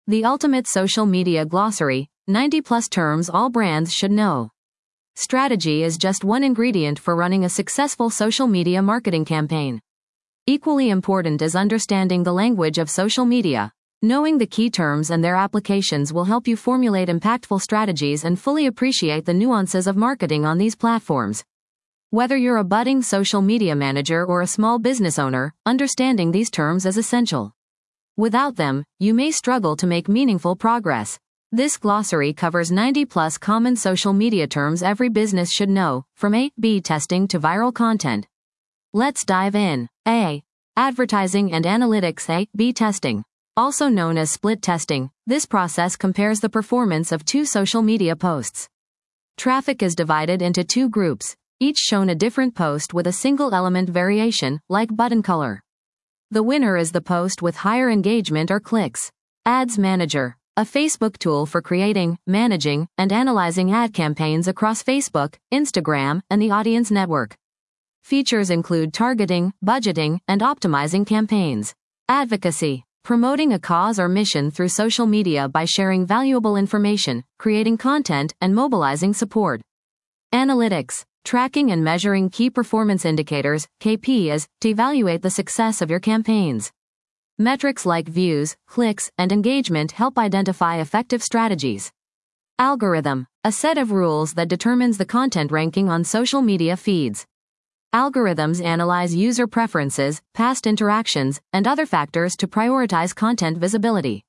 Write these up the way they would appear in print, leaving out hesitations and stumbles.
The ultimate social media glossary, 90 plus terms all brands should know. Strategy is just one ingredient for running a successful social media marketing campaign. Equally important is understanding the language of social media. Knowing the key terms and their applications will help you formulate impactful strategies and fully appreciate the nuances of marketing on these platforms. Whether you're a budding social media manager or a small business owner, understanding these terms is essential. Without them, you may struggle to make meaningful progress. This glossary covers 90 plus common social media terms every business should know, from A/B testing to viral content. Let's dive in. A. Advertising and analytics. A/B testing. Also known as split testing, this process compares the performance of two social media posts. Traffic is divided into two groups, each shown a different post with a single element variation, like button color. The winner is the post with higher engagement or clicks. Ads Manager, a Facebook tool for creating, managing, and analyzing ad campaigns across Facebook, Instagram, and the Audience Network. Features include targeting, budgeting, and optimizing campaigns. Advocacy, promoting a cause or mission through social media by sharing valuable information, creating content, and mobilizing support. Analytics, tracking and measuring key performance indicators, KPIs, to evaluate the success of your campaigns. Metrics like views, clicks, and engagement help identify effective strategies. Algorithm, a set of rules that determines the content ranking on social media feeds. Algorithms analyze user preferences, past interactions, and other factors to prioritize content visibility.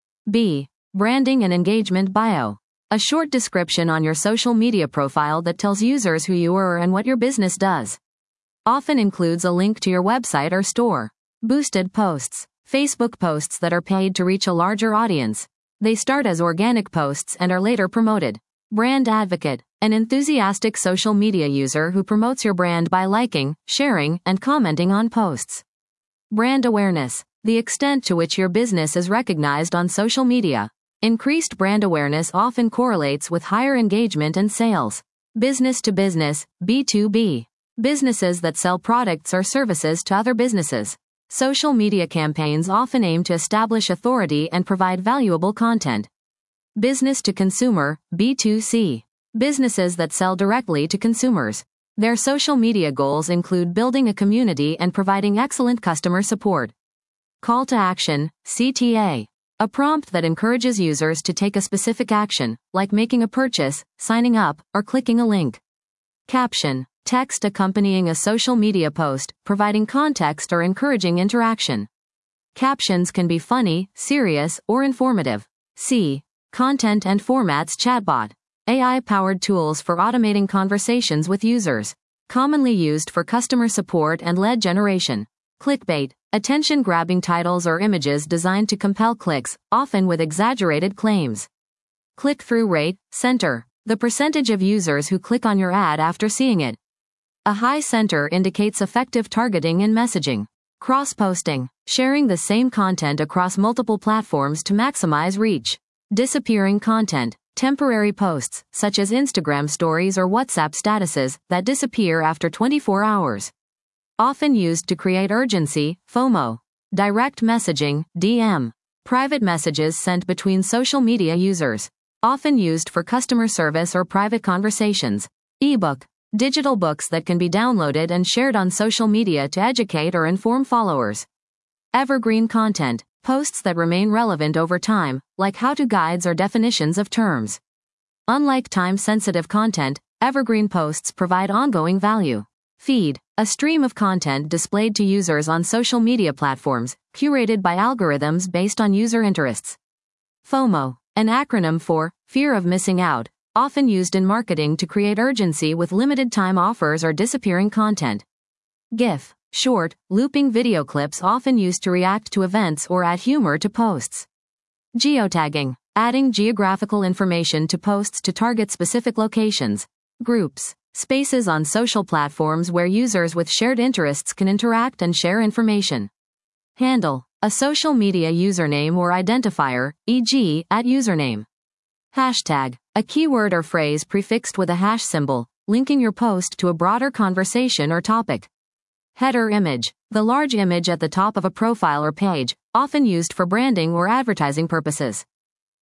B. Branding and engagement bio. A short description on your social media profile that tells users who you are and what your business does. Often includes a link to your website or store. Boosted posts. Facebook posts that are paid to reach a larger audience. They start as organic posts and are later promoted. Brand advocate. An enthusiastic social media user who promotes your brand by liking, sharing, and commenting on posts. Brand awareness. The extent to which your business is recognized on social media. Increased brand awareness often correlates with higher engagement and sales. Business to business, B2B. Businesses that sell products or services to other businesses. Social media campaigns often aim to establish authority and provide valuable content. Business to consumer, B2C. Businesses that sell directly to consumers. Their social media goals include building a community and providing excellent customer support. Call to action, CTA. A prompt that encourages users to take a specific action, like making a purchase, signing up, or clicking a link. Caption. Text accompanying a social media post, providing context or encouraging interaction. Captions can be funny, serious, or informative. C. Content and formats chatbot. AI-powered tools for automating conversations with users. Commonly used for customer support and lead generation. Clickbait. Attention-grabbing titles or images designed to compel clicks, often with exaggerated claims. Click-through rate, center. The percentage of users who click on your ad after seeing it. A high center indicates effective targeting and messaging. Cross-posting. Sharing the same content across multiple platforms to maximize reach. Disappearing content. Temporary posts, such as Instagram stories or WhatsApp statuses, that disappear after 24 hours. Often used to create urgency, FOMO. Direct messaging, DM. Private messages sent between social media users. Often used for customer service or private conversations. Ebook. Digital books that can be downloaded and shared on social media to educate or inform followers. Evergreen content. Posts that remain relevant over time, like how-to guides or definitions of terms. Unlike time-sensitive content, evergreen posts provide ongoing value. Feed. A stream of content displayed to users on social media platforms, curated by algorithms based on user interests. FOMO. An acronym for fear of missing out, often used in marketing to create urgency with limited-time offers or disappearing content. GIF. Short, looping video clips often used to react to events or add humor to posts. Geotagging. Adding geographical information to posts to target specific locations. Groups. Spaces on social platforms where users with shared interests can interact and share information. Handle. A social media username or identifier, e.g., @username. Hashtag. A keyword or phrase prefixed with a hash symbol, linking your post to a broader conversation or topic. Header image. The large image at the top of a profile or page, often used for branding or advertising purposes.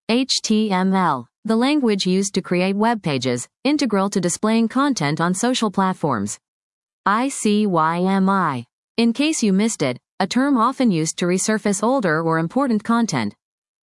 HTML, the language used to create web pages, integral to displaying content on social platforms. ICYMI. In case you missed it, a term often used to resurface older or important content.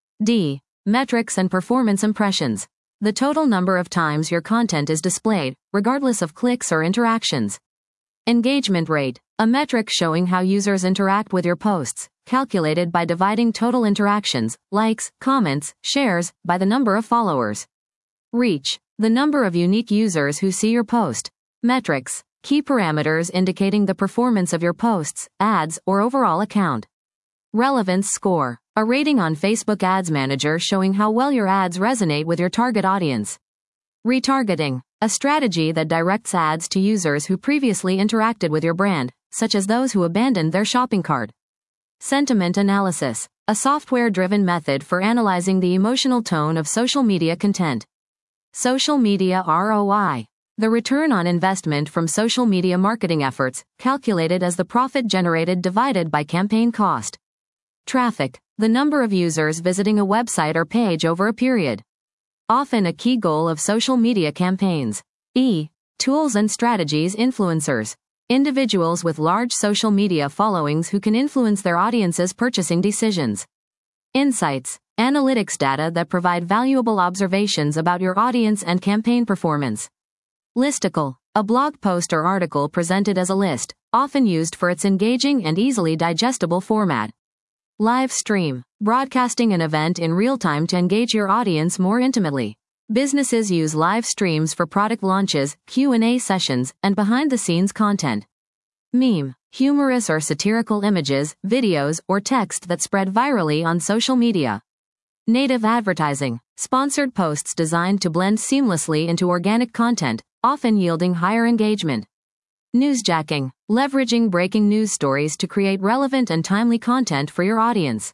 D. Metrics and performance impressions. The total number of times your content is displayed, regardless of clicks or interactions. Engagement rate, a metric showing how users interact with your posts, calculated by dividing total interactions, likes, comments, shares, by the number of followers. Reach, the number of unique users who see your post. Metrics, key parameters indicating the performance of your posts, ads, or overall account. Relevance score, a rating on Facebook Ads Manager showing how well your ads resonate with your target audience. Retargeting, a strategy that directs ads to users who previously interacted with your brand, such as those who abandoned their shopping cart. Sentiment analysis, a software-driven method for analyzing the emotional tone of social media content. Social media ROI, the return on investment from social media marketing efforts, calculated as the profit generated divided by campaign cost. Traffic, the number of users visiting a website or page over a period. Often a key goal of social media campaigns. E. Tools and strategies. Influencers, individuals with large social media followings who can influence their audience's purchasing decisions. Insights, analytics data that provide valuable observations about your audience and campaign performance. Listicle, a blog post or article presented as a list, often used for its engaging and easily digestible format. Live stream, broadcasting an event in real time to engage your audience more intimately. Businesses use live streams for product launches, Q&A sessions, and behind-the-scenes content. Meme, humorous or satirical images, videos, or text that spread virally on social media. Native advertising, sponsored posts designed to blend seamlessly into organic content, often yielding higher engagement. Newsjacking, leveraging breaking news stories to create relevant and timely content for your audience.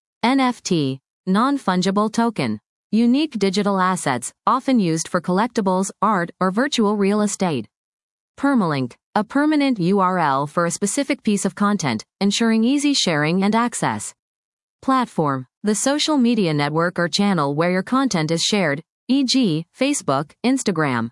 NFT, non-fungible token, unique digital assets, often used for collectibles, art, or virtual real estate. Permalink, a permanent URL for a specific piece of content, ensuring easy sharing and access. Platform, the social media network or channel where your content is shared, e.g., Facebook, Instagram.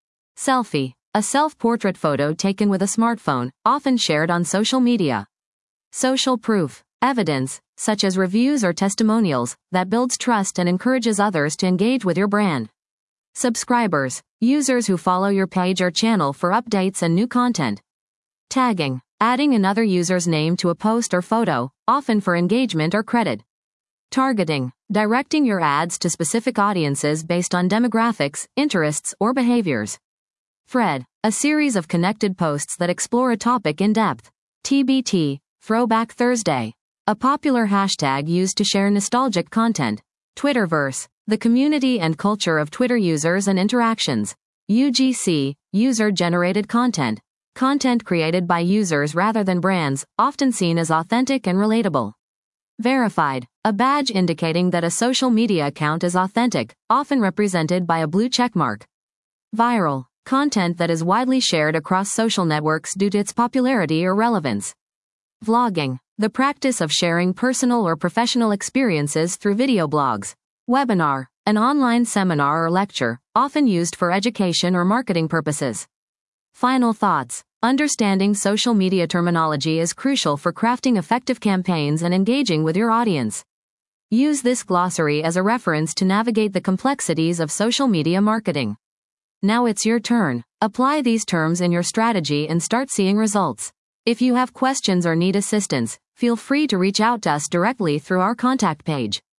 Selfie, a self-portrait photo taken with a smartphone, often shared on social media. Social proof, evidence, such as reviews or testimonials, that builds trust and encourages others to engage with your brand. Subscribers, users who follow your page or channel for updates and new content. Tagging, adding another user's name to a post or photo, often for engagement or credit. Targeting, directing your ads to specific audiences based on demographics, interests, or behaviors. Thread, a series of connected posts that explore a topic in depth. TBT, Throwback Thursday, a popular hashtag used to share nostalgic content. Twitterverse, the community and culture of Twitter users and interactions. UGC, user-generated content. Content created by users rather than brands, often seen as authentic and relatable. Verified, a badge indicating that a social media account is authentic, often represented by a blue checkmark. Viral, content that is widely shared across social networks due to its popularity or relevance. Vlogging, the practice of sharing personal or professional experiences through video blogs. Webinar, an online seminar or lecture, often used for education or marketing purposes. Final thoughts. Understanding social media terminology is crucial for crafting effective campaigns and engaging with your audience. Use this glossary as a reference to navigate the complexities of social media marketing. Now it's your turn. Apply these terms in your strategy and start seeing results. If you have questions or need assistance, feel free to reach out to us directly through our contact page.